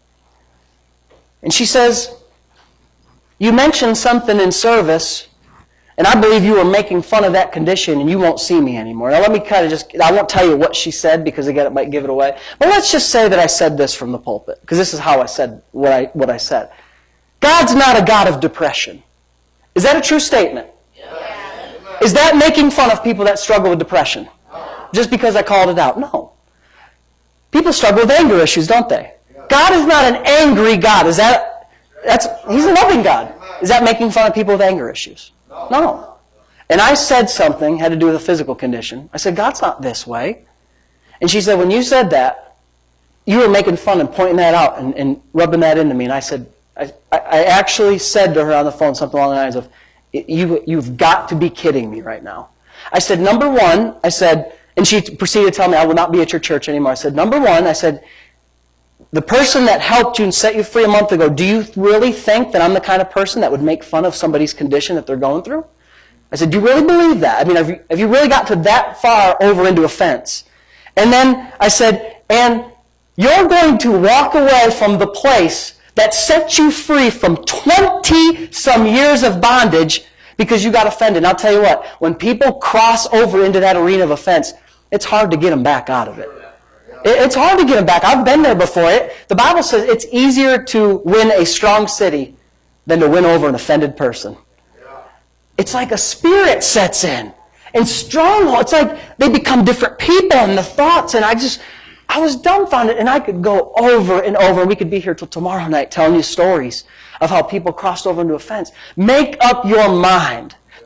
And she says, you mentioned something in service, and I believe you were making fun of that condition, and you won't see me anymore. Now let me kind of just, I won't tell you what she said, because again, it might give it away. But let's just say that I said this from the pulpit, because this is how I said what I, what I said. God's not a God of depression. Is that a true statement? Yeah. Is that making fun of people that struggle with depression? No. Just because I called it out? No. People struggle with anger issues, don't they? God is not an angry God. Is that, that's, He's a loving God. Is that making fun of people with anger issues? No. And I said something, had to do with a physical condition. I said, God's not this way. And she said, when you said that, you were making fun and pointing that out and, and rubbing that into me. And I said, I, I actually said to her on the phone something along the lines of, you, you've got to be kidding me right now. I said, number one, I said, and she proceeded to tell me I will not be at your church anymore. I said, number one, I said, the person that helped you and set you free a month ago, do you really think that I'm the kind of person that would make fun of somebody's condition that they're going through? I said, do you really believe that? I mean, have you, have you really got to that far over into offense? And then I said, and you're going to walk away from the place that set you free from twenty-some years of bondage because you got offended. And I'll tell you what, when people cross over into that arena of offense, it's hard to get them back out of it. It's hard to get them back. I've been there before. It, the Bible says it's easier to win a strong city than to win over an offended person. It's like a spirit sets in. And stronghold, it's like they become different people and the thoughts. And I just, I was dumbfounded. And I could go over and over. And we could be here till tomorrow night telling you stories of how people crossed over into offense. Make up your mind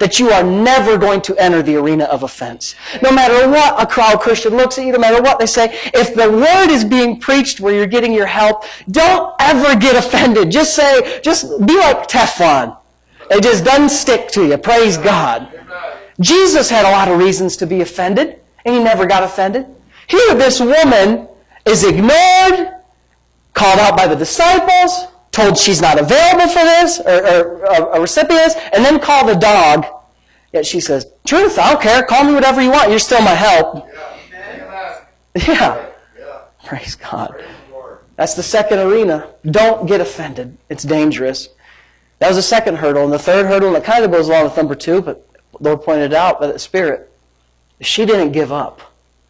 that you are never going to enter the arena of offense. No matter what a crowd Christian looks at you, no matter what they say, if the word is being preached where you're getting your help, don't ever get offended. Just say, just be like Teflon. It just doesn't stick to you. Praise God. Jesus had a lot of reasons to be offended, and he never got offended. Here, this woman is ignored, called out by the disciples, told she's not available for this, or, or, or a recipient, and then called a dog. Yet she says, truth, I don't care. Call me whatever you want. You're still my help. Yeah. Praise God. That's the second arena. Don't get offended. It's dangerous. That was the second hurdle. And the third hurdle, and it kind of goes along with number two, but the Lord pointed it out by the Spirit, she didn't give up.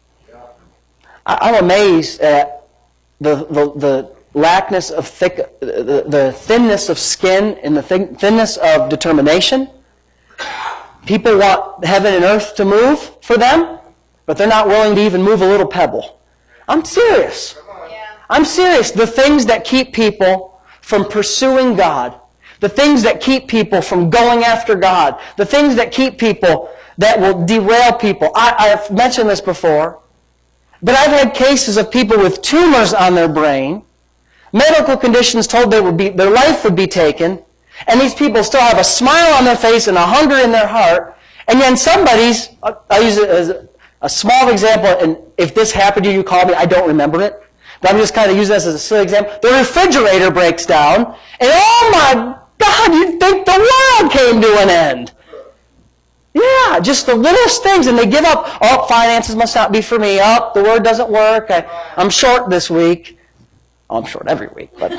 I'm amazed at the, the, the lackness of thick, the, the thinness of skin and the thin, thinness of determination. People want heaven and earth to move for them, but they're not willing to even move a little pebble. I'm serious. I'm serious. The things that keep people from pursuing God, the things that keep people from going after God, the things that keep people that will derail people. I, I've mentioned this before, but I've had cases of people with tumors on their brain, medical conditions told they would be, their life would be taken, and these people still have a smile on their face and a hunger in their heart, and then somebody's, I'll use it as a small example, and if this happened to you, you call me, I don't remember it, but I'm just kind of using this as a silly example. The refrigerator breaks down, and oh my God, you'd think the world came to an end. Yeah, just the littlest things, and they give up. Oh, finances must not be for me. Oh, the word doesn't work. I, I'm short this week. Oh, I'm short every week, but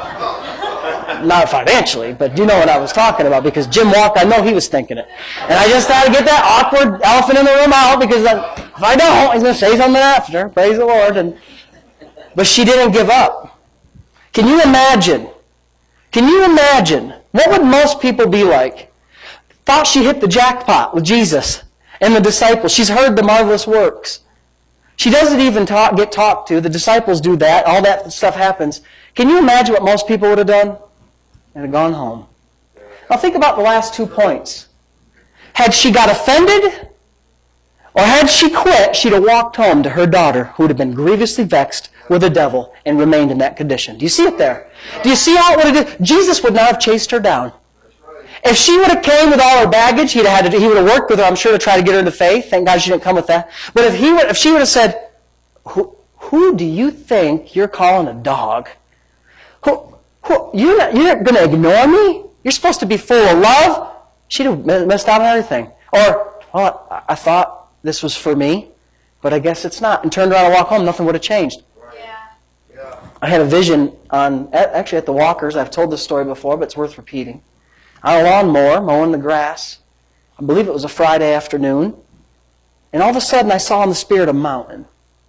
not financially. But you know what I was talking about, because Jim walked, I know he was thinking it. And I just had to get that awkward elephant in the room out, because if I don't, he's going to say something after. Praise the Lord. And, but she didn't give up. Can you imagine? Can you imagine? What would most people be like? Thought she hit the jackpot with Jesus and the disciples. She's heard the marvelous works. She doesn't even talk, get talked to. The disciples do that. All that stuff happens. Can you imagine what most people would have done? They'd have gone home. Now think about the last two points. Had she got offended, or had she quit, she'd have walked home to her daughter, who would have been grievously vexed with the devil and remained in that condition. Do you see it there? Do you see how it would have did? Jesus would not have chased her down. If she would have came with all her baggage, he'd have had to, he would have worked with her, I'm sure, to try to get her into faith. Thank God she didn't come with that. But if he would, if she would have said, "Who, who do you think you're calling a dog? Who, who, you're not, you're not going to ignore me? You're supposed to be full of love." She'd have missed out on everything. Or, "Oh, I thought this was for me, but I guess it's not," and turned around and walked home. Nothing would have changed.
Yeah.
Yeah. I had a vision on actually at the Walkers. I've told this story before, but it's worth repeating. On a lawnmower, mowing the grass. I believe it was a Friday afternoon. And all of a sudden I saw in the Spirit a mountain.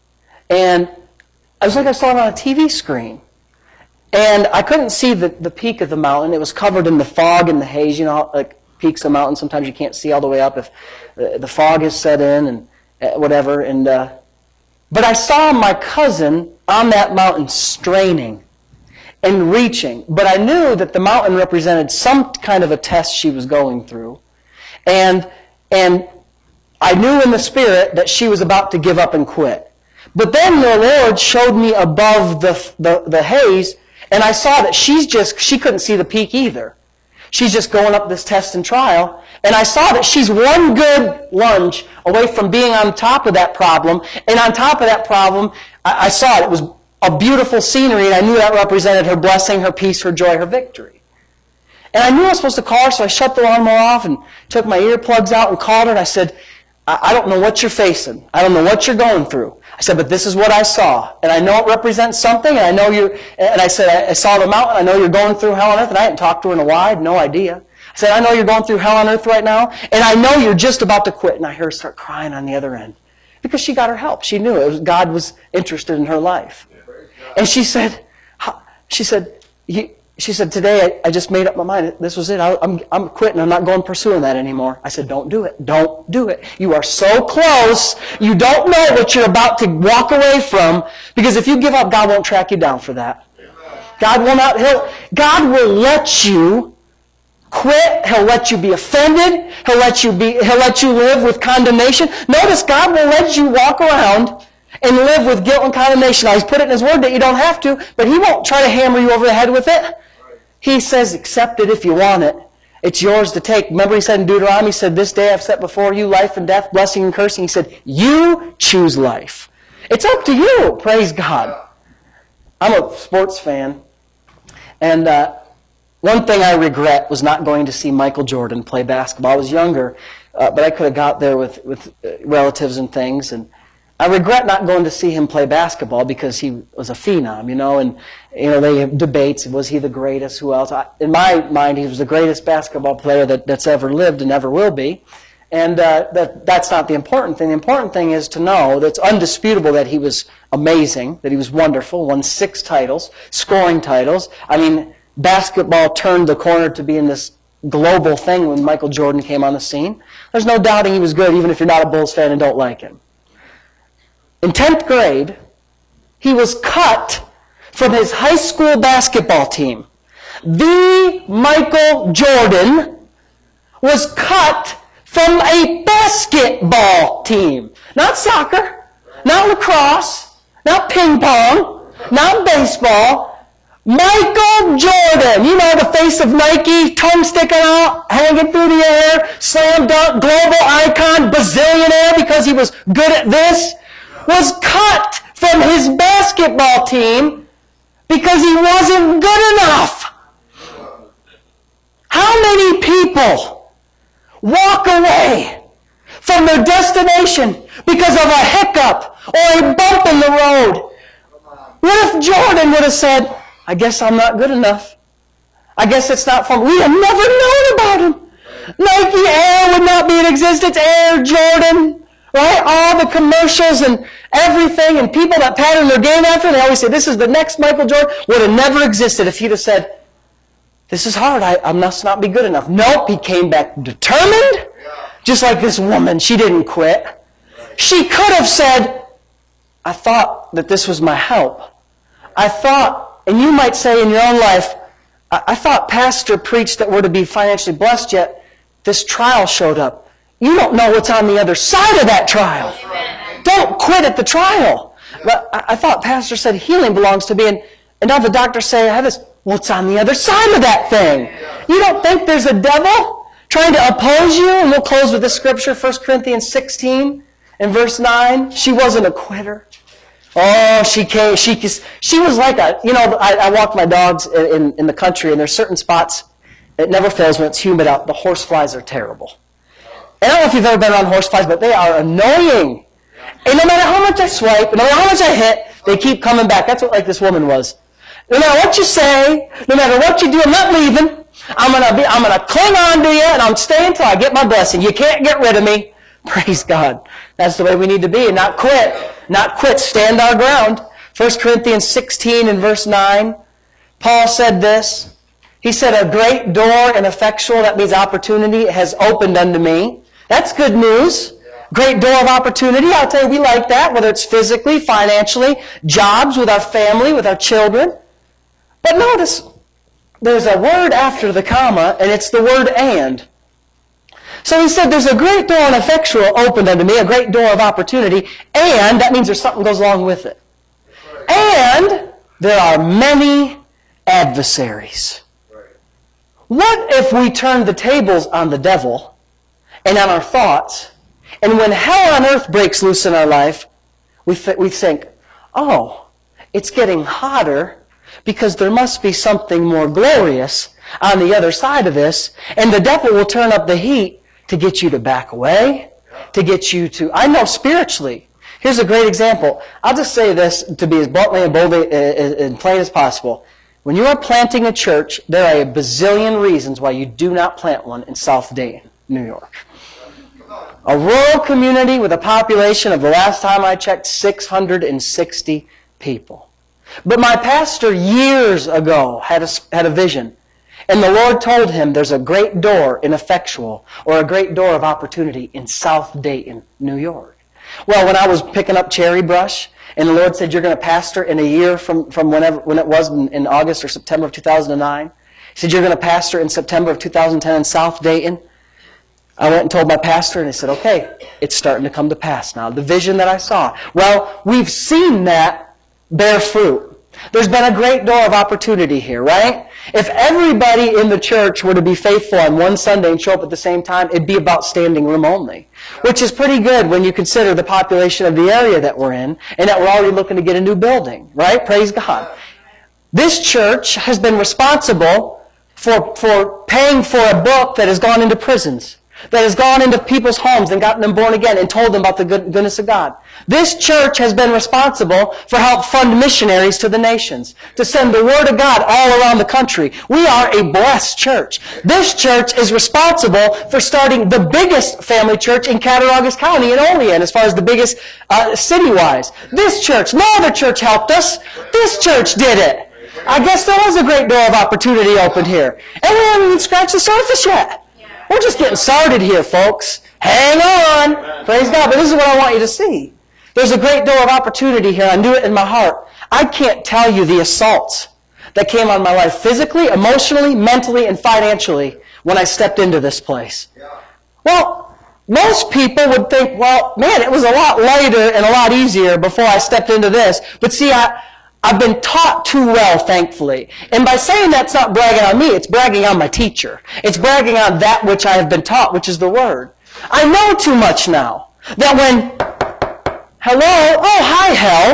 And I was like I saw it on a T V screen. And I couldn't see the, the peak of the mountain. It was covered in the fog and the haze. You know, like peaks of mountains, sometimes you can't see all the way up if the, the fog has set in and uh, whatever. And uh, But I saw my cousin on that mountain straining and reaching, but I knew that the mountain represented some kind of a test she was going through. And and I knew in the Spirit that she was about to give up and quit. But then the Lord showed me above the, the, the haze, and I saw that she's just, she couldn't see the peak either. She's just going up this test and trial. And I saw that she's one good lunge away from being on top of that problem. And on top of that problem, I, I saw it. It was a beautiful scenery, and I knew that represented her blessing, her peace, her joy, her victory. And I knew I was supposed to call her, so I shut the lawnmower off and took my earplugs out and called her, and I said, I, I don't know what you're facing. I don't know what you're going through. I said, but this is what I saw. And I know it represents something, and I know you're, and I said, I, I saw the mountain, I know you're going through hell on earth, and I hadn't talked to her in a while, I had no idea. I said, I know you're going through hell on earth right now, and I know you're just about to quit. And I heard her start crying on the other end. Because she got her help. She knew it was, God was interested in her life. And she said, she said, she said, today I, I just made up my mind. This was it. I, I'm, I'm quitting. I'm not going pursuing that anymore. I said, don't do it. Don't do it. You are so close. You don't know what you're about to walk away from. Because if you give up, God won't track you down for that. God will not, he'll, God will let you quit. He'll let you be offended. He'll let you be, he'll let you live with condemnation. Notice God will let you walk around and live with guilt and condemnation. Now, He's put it in His Word that you don't have to, but He won't try to hammer you over the head with it. He says, accept it if you want it. It's yours to take. Remember He said in Deuteronomy, He said, this day I've set before you life and death, blessing and cursing. He said, you choose life. It's up to you. Praise God. I'm a sports fan, and uh, one thing I regret was not going to see Michael Jordan play basketball. I was younger, uh, but I could have got there with, with uh, relatives and things, and I regret not going to see him play basketball because he was a phenom, you know, and you know they have debates. Was he the greatest? Who else? I, in my mind, he was the greatest basketball player that, that's ever lived and ever will be. And uh, that that's not the important thing. The important thing is to know that it's undisputable that he was amazing, that he was wonderful, won six titles, scoring titles. I mean, basketball turned the corner to being this global thing when Michael Jordan came on the scene. There's no doubting he was good, even if you're not a Bulls fan and don't like him. In tenth grade, he was cut from his high school basketball team. The Michael Jordan was cut from a basketball team. Not soccer, not lacrosse, not ping pong, not baseball. Michael Jordan, you know, the face of Nike, tongue sticking out, hanging through the air, slam dunk, global icon, bazillionaire because he was good at this, was cut from his basketball team because he wasn't good enough. How many people walk away from their destination because of a hiccup or a bump in the road? What if Jordan would have said, I guess I'm not good enough. I guess it's not for me. We have never known about him. Nike Air would not be in existence. Air Jordan, right? All the commercials and everything and people that pattern their game after, they always say, this is the next Michael Jordan, would have never existed if he'd have said, this is hard. I, I must not be good enough. Nope, he came back determined, just like this woman. She didn't quit. She could have said, I thought that this was my help. I thought, and you might say in your own life, I, I thought pastor preached that we're to be financially blessed, yet this trial showed up. You don't know what's on the other side of that trial. Amen. Don't quit at the trial. But I, I thought pastor said healing belongs to me, and, and now the doctors say I have this. What's on the other side of that thing? You don't think there's a devil trying to oppose you? And we'll close with this scripture, First Corinthians sixteen and verse nine. She wasn't a quitter. Oh, she came, she, she was like a, you know, I, I walk my dogs in, in the country, and there's certain spots, it never fails when it's humid out, the horse flies are terrible. And I don't know if you've ever been around horse flies, but they are annoying. And no matter how much I swipe, no matter how much I hit, they keep coming back. That's what like this woman was. No matter what you say, no matter what you do, I'm not leaving. I'm gonna be, I'm gonna cling on to you, and I'm staying until I get my blessing. You can't get rid of me. Praise God. That's the way we need to be, and not quit. Not quit. Stand our ground. First Corinthians sixteen and verse nine. Paul said this. He said, a great door and effectual, that means opportunity, has opened unto me. That's good news. Great door of opportunity. I'll tell you, we like that, whether it's physically, financially, jobs, with our family, with our children. But notice, there's a word after the comma, and it's the word and. So he said, there's a great door and effectual opened unto me, a great door of opportunity, and that means there's something goes along with it. And there are many adversaries. What if we turned the tables on the devil and on our thoughts, and when hell on earth breaks loose in our life, we, th- we think, oh, it's getting hotter because there must be something more glorious on the other side of this, and the devil will turn up the heat to get you to back away, to get you to, I know spiritually. Here's a great example. I'll just say this to be as bluntly and boldly and plain as possible. When you are planting a church, there are a bazillion reasons why you do not plant one in South Dayton, New York. A rural community with a population of, the last time I checked, six hundred sixty people. But my pastor years ago had a, had a vision. And the Lord told him there's a great door in effectual, or a great door of opportunity in South Dayton, New York. Well, when I was picking up cherry brush, and the Lord said, you're going to pastor in a year from, from whenever, when it was in, in August or September of two thousand nine, He He said, you're going to pastor in September of two thousand ten in South Dayton. I went and told my pastor, and he said, okay, it's starting to come to pass now. The vision that I saw. Well, we've seen that bear fruit. There's been a great door of opportunity here, right? If everybody in the church were to be faithful on one Sunday and show up at the same time, it'd be about standing room only, which is pretty good when you consider the population of the area that we're in and that we're already looking to get a new building, right? Praise God. This church has been responsible for, for paying for a book that has gone into prisons, that has gone into people's homes and gotten them born again and told them about the good, goodness of God. This church has been responsible for help fund missionaries to the nations, to send the Word of God all around the country. We are a blessed church. This church is responsible for starting the biggest family church in Cattaraugus County in Olean, as far as the biggest uh, city-wise. This church, no other church helped us. This church did it. I guess there was a great door of opportunity opened here. And we haven't even scratched the surface yet. We're just getting started here, folks. Hang on. Praise God. But this is what I want you to see. There's a great door of opportunity here. I knew it in my heart. I can't tell you the assaults that came on my life physically, emotionally, mentally, and financially when I stepped into this place. Well, most people would think, well, man, it was a lot lighter and a lot easier before I stepped into this. But see, I... I've been taught too well, thankfully. And by saying that's not bragging on me, it's bragging on my teacher. It's bragging on that which I have been taught, which is the Word. I know too much now. That when, hello, oh, hi,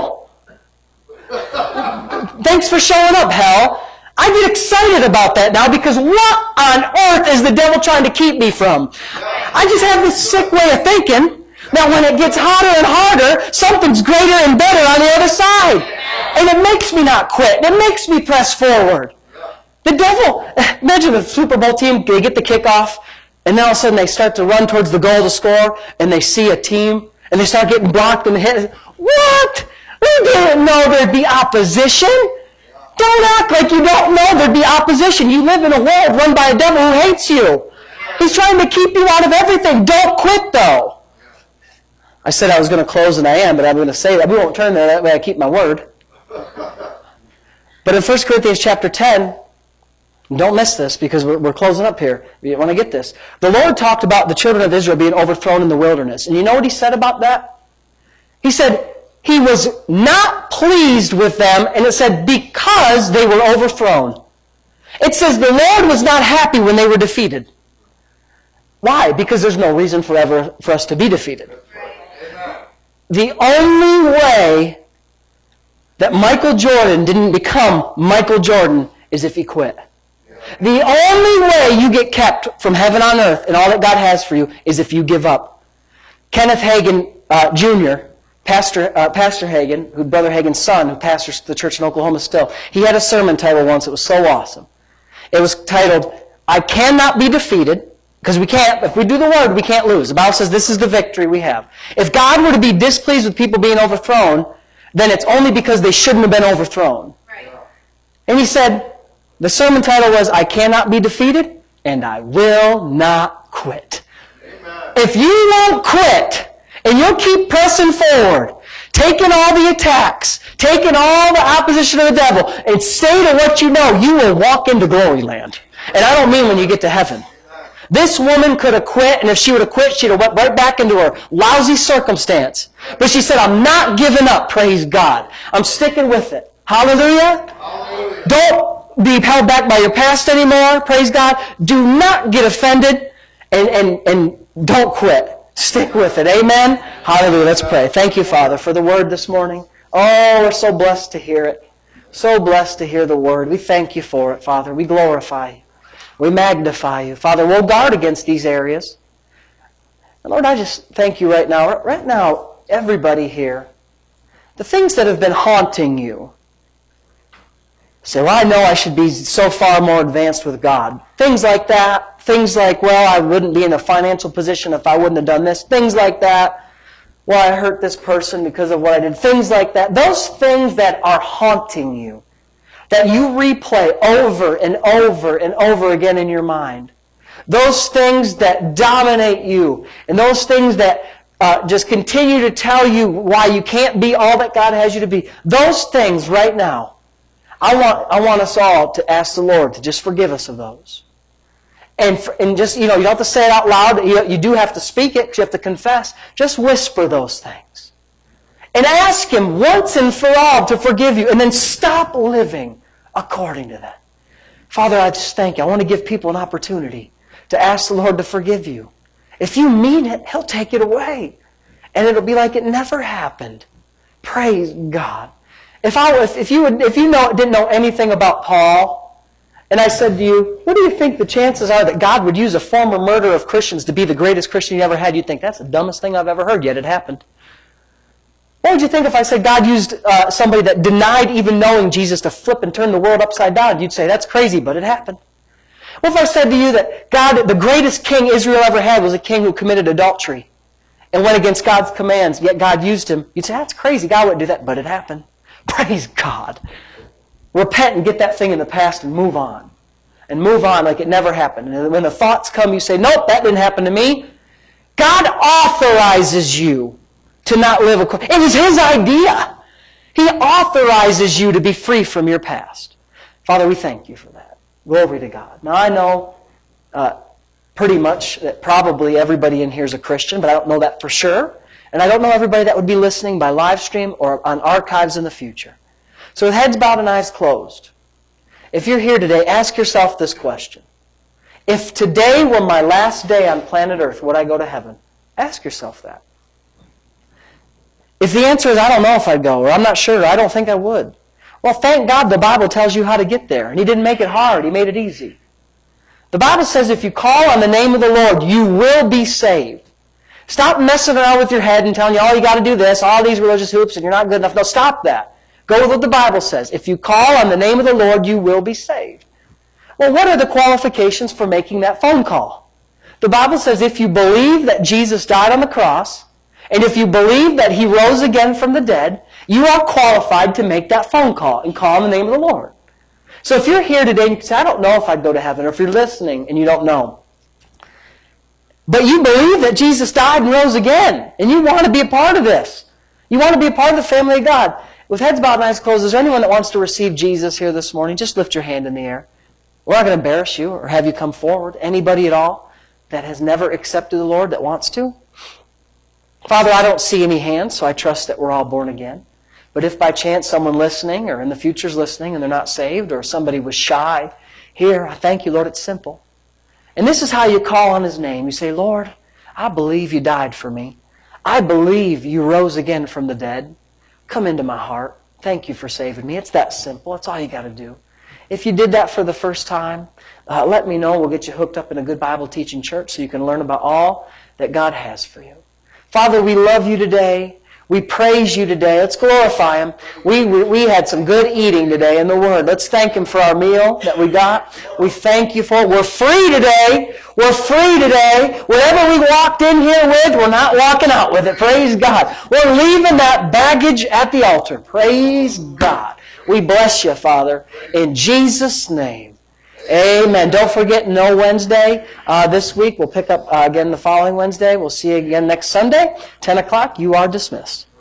hell. Thanks for showing up, hell. I get excited about that now because what on earth is the devil trying to keep me from? I just have this sick way of thinking that when it gets hotter and harder, something's greater and better on the other side. And it makes me not quit. It makes me press forward. The devil, imagine the Super Bowl team, they get the kickoff, and then all of a sudden they start to run towards the goal to score, and they see a team, and they start getting blocked in the head. What? We didn't know there'd be opposition. Don't act like you don't know there'd be opposition. You live in a world run by a devil who hates you. He's trying to keep you out of everything. Don't quit, though. I said I was going to close, and I am, but I'm going to say that. We won't turn there. That way I keep my word. But in First Corinthians chapter ten, don't miss this because we're, we're closing up here. You want to get this. The Lord talked about the children of Israel being overthrown in the wilderness. And you know what He said about that? He said He was not pleased with them, and it said because they were overthrown. It says the Lord was not happy when they were defeated. Why? Because there's no reason for, ever, for us to be defeated. The only way that Michael Jordan didn't become Michael Jordan is if he quit. The only way you get kept from heaven on earth and all that God has for you is if you give up. Kenneth Hagin, uh, Junior, Pastor uh, Pastor Hagin, who Brother Hagin's son, who pastors the church in Oklahoma still, he had a sermon title once. It was so awesome. It was titled, I Cannot Be Defeated. Because we can't, if we do the Word, we can't lose. The Bible says this is the victory we have. If God were to be displeased with people being overthrown, then it's only because they shouldn't have been overthrown. Right. And he said, the sermon title was, I cannot be defeated, and I will not quit. Amen. If you won't quit, and you'll keep pressing forward, taking all the attacks, taking all the opposition of the devil, and stay to what you know, you will walk into glory land. And I don't mean when you get to heaven. This woman could have quit, and if she would have quit, she'd have went right back into her lousy circumstance. But she said, I'm not giving up, praise God. I'm sticking with it. Hallelujah. Hallelujah. Don't be held back by your past anymore, praise God. Do not get offended, and, and, and don't quit. Stick with it. Amen. Hallelujah. Let's pray. Thank you, Father, for the Word this morning. Oh, we're so blessed to hear it. So blessed to hear the Word. We thank you for it, Father. We glorify you. We magnify you. Father, we'll guard against these areas. And Lord, I just thank you right now. Right now, everybody here, the things that have been haunting you. Say, well, I know I should be so far more advanced with God. Things like that. Things like, well, I wouldn't be in a financial position if I wouldn't have done this. Things like that. Well, I hurt this person because of what I did. Things like that. Those things that are haunting you, that you replay over and over and over again in your mind. Those things that dominate you, and those things that uh, just continue to tell you why you can't be all that God has you to be. Those things right now, I want, I want us all to ask the Lord to just forgive us of those. And, for, and just, you know, you don't have to say it out loud. You, you do have to speak it because you have to confess. Just whisper those things. And ask Him once and for all to forgive you. And then stop living according to that. Father, I just thank you. I want to give people an opportunity to ask the Lord to forgive you. If you mean it, He'll take it away. And it'll be like it never happened. Praise God. If I if, if you would, if you know didn't know anything about Paul, and I said to you, what do you think the chances are that God would use a former murderer of Christians to be the greatest Christian you ever had? You'd think, that's the dumbest thing I've ever heard, yet it happened. What would you think if I said God used uh, somebody that denied even knowing Jesus to flip and turn the world upside down? You'd say, that's crazy, but it happened. What if I said to you that God, the greatest king Israel ever had, was a king who committed adultery and went against God's commands, yet God used him? You'd say, that's crazy. God wouldn't do that, but it happened. Praise God. Repent and get that thing in the past and move on. And move on like it never happened. And when the thoughts come, you say, nope, that didn't happen to me. God authorizes you to not live according. It was His idea. He authorizes you to be free from your past. Father, we thank you for that. Glory to God. Now I know uh, pretty much that probably everybody in here is a Christian, but I don't know that for sure. And I don't know everybody that would be listening by live stream or on archives in the future. So with heads bowed and eyes closed, if you're here today, ask yourself this question. If today were my last day on planet Earth, would I go to heaven? Ask yourself that. If the answer is, I don't know if I'd go, or I'm not sure, or I don't think I would. Well, thank God the Bible tells you how to get there. And He didn't make it hard. He made it easy. The Bible says if you call on the name of the Lord, you will be saved. Stop messing around with your head and telling you, oh, you got to do this, all these religious hoops, and you're not good enough. No, stop that. Go with what the Bible says. If you call on the name of the Lord, you will be saved. Well, what are the qualifications for making that phone call? The Bible says if you believe that Jesus died on the cross, and if you believe that He rose again from the dead, you are qualified to make that phone call and call on the name of the Lord. So if you're here today and you say, I don't know if I'd go to heaven, or if you're listening and you don't know, but you believe that Jesus died and rose again, and you want to be a part of this. You want to be a part of the family of God. With heads bowed and eyes closed, is there anyone that wants to receive Jesus here this morning? Just lift your hand in the air. We're not going to embarrass you or have you come forward. Anybody at all that has never accepted the Lord that wants to? Father, I don't see any hands, so I trust that we're all born again. But if by chance someone listening or in the future is listening and they're not saved, or somebody was shy, here, I thank you, Lord, it's simple. And this is how you call on His name. You say, Lord, I believe You died for me. I believe You rose again from the dead. Come into my heart. Thank You for saving me. It's that simple. That's all you got to do. If you did that for the first time, uh, let me know. We'll get you hooked up in a good Bible teaching church so you can learn about all that God has for you. Father, we love You today. We praise You today. Let's glorify Him. We, we, we had some good eating today in the Word. Let's thank Him for our meal that we got. We thank You for it. We're free today. We're free today. Whatever we walked in here with, we're not walking out with it. Praise God. We're leaving that baggage at the altar. Praise God. We bless You, Father, in Jesus' name. Amen. Don't forget, No Wednesday uh, this week. We'll pick up uh, again the following Wednesday. We'll see you again next Sunday, ten o'clock. You are dismissed.